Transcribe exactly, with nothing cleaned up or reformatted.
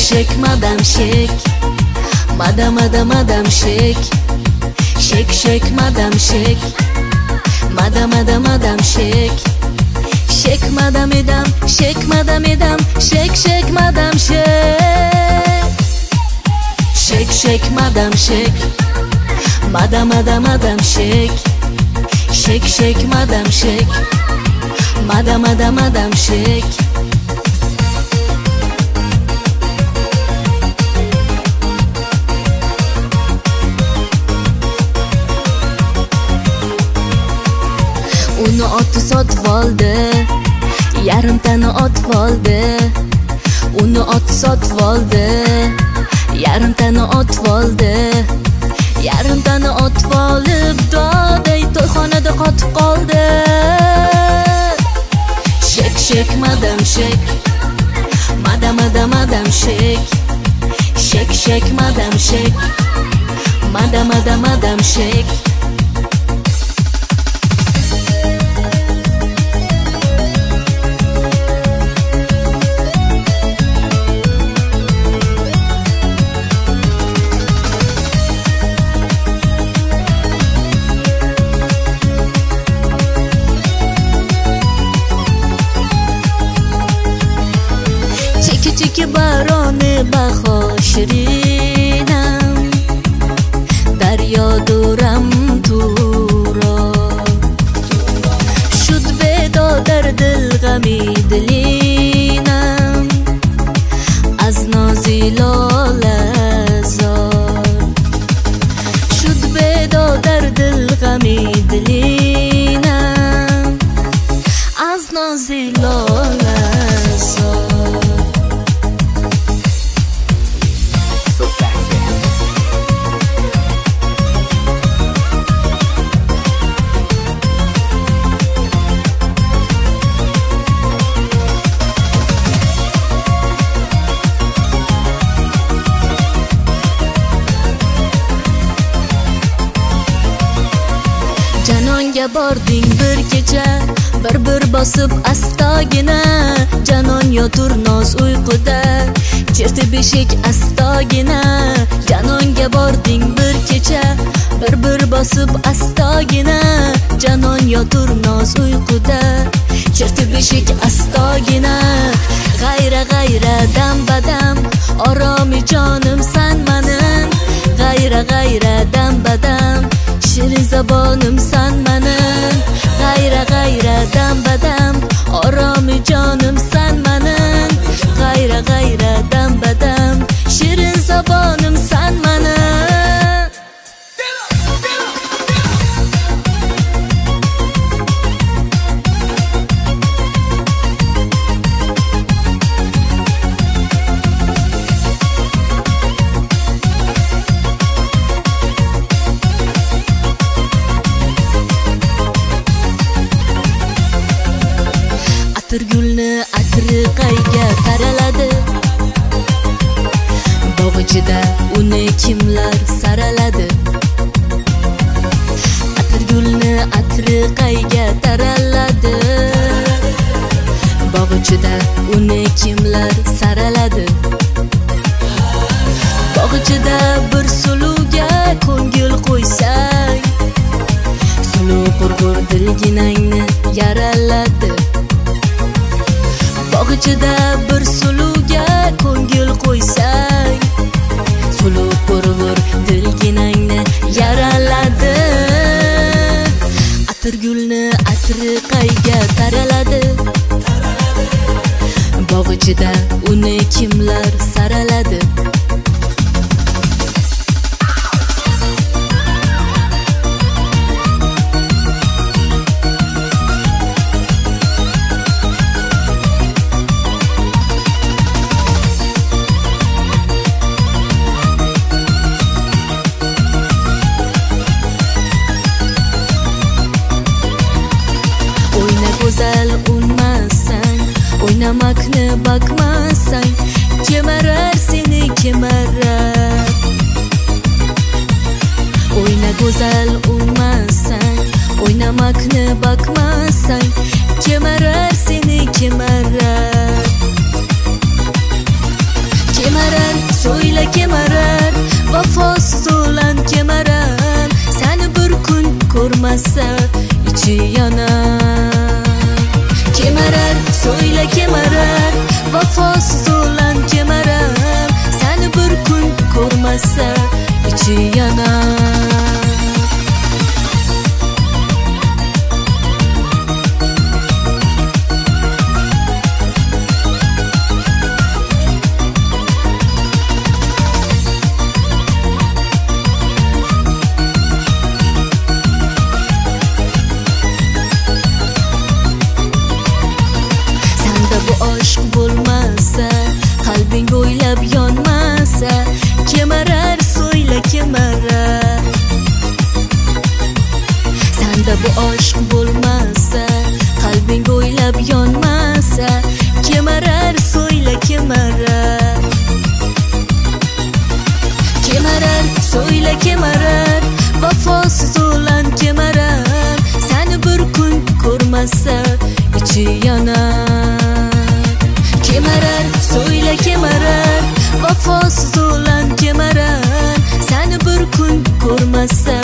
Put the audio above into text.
shek madam shek, madam madam madam shek, shek shek madam shek, madam madam madam shek, shek madam edam, shek madam edam, shek shek madam shek, shek shek madam shek, madam madam madam shek, shek shek madam shek, madam madam madam shek. Uni oti sotib oldi, yarimtani otib oldi. Uni oti sotib oldi, yarimtani otib oldi. Yarimtani otib olib, doday to'yxonada qotib qoldi. Shek shek madam shek, madam madam madam shek, shek shek madam shek, madam madam madam shek. Cheki baroni baho shirinam, daryo duram turo. Shud bedo dar dil g'ami dilinam, az nozi lola zor. Shud bedo dar dil g'ami dilinam, az nozi lola zor. Janonga bording bir kecha, bir bir bosib astagina. Janon yotur noz uyquda, cherti beshik astagina. Janonga bording bir kecha, bir bir bosib astagina. Janon yotur noz uyquda, cherti beshik astagina. G'ayra g'ayra dam badam, oromi jonim san manim. G'ayra g'ayra dam badam, shirin zabonim san manim. G'ayra g'ayra dam badam, oromi jonim san manim. G'ayra g'ayra dam badam, shirin zabonim san manim. Atir gulni atri qayga taraladi, bog' ichida uni kimlar saraladi. Atir gulni atri qayga taraladi, bog' ichida uni kimlar saraladi. Bog' ichida bir suluga ko'ngil qo'ysang, suluv qurg'ur dilginangni yaraladi. Bog' ichida bir suluga ko'ngil qo'ysang, suluv qurg'ur dilginangni yaraladi. Atir gulni atri qayga taraladi, bog' ichida uni kimlar saraladi. Go'zal unmasang, o'ynamakni bakmasang, kemarar seni kemarar. O'yna go'zal unmasang, o'ynamakni bakmasang, kemarar seni kemarar. Kemarar so'yla kemarar, vafosiz o'lan kemarar, seni bir kun ko'rmasa ichi yonar. Kemarar, so'yla kemarar, vafosiz o'lan kemarar, seni bir kun ko'rmasa ichi yonar. Bu aşk bo'lmasa, qalbing o'ylab yonmasa, kemarar, so'yla kemarar. Senda bu aşk bo'lmasa, qalbing o'ylab yonmasa, kemarar, so'yla kemarar. Kemarar, so'yla kemarar, vafosiz o'lan kemarar, seni bir kun ko'rmasa ichi yonar. Kemarar, so'yla kemarar, vafosiz o'lan kemarar, seni bir kun ko'rmasa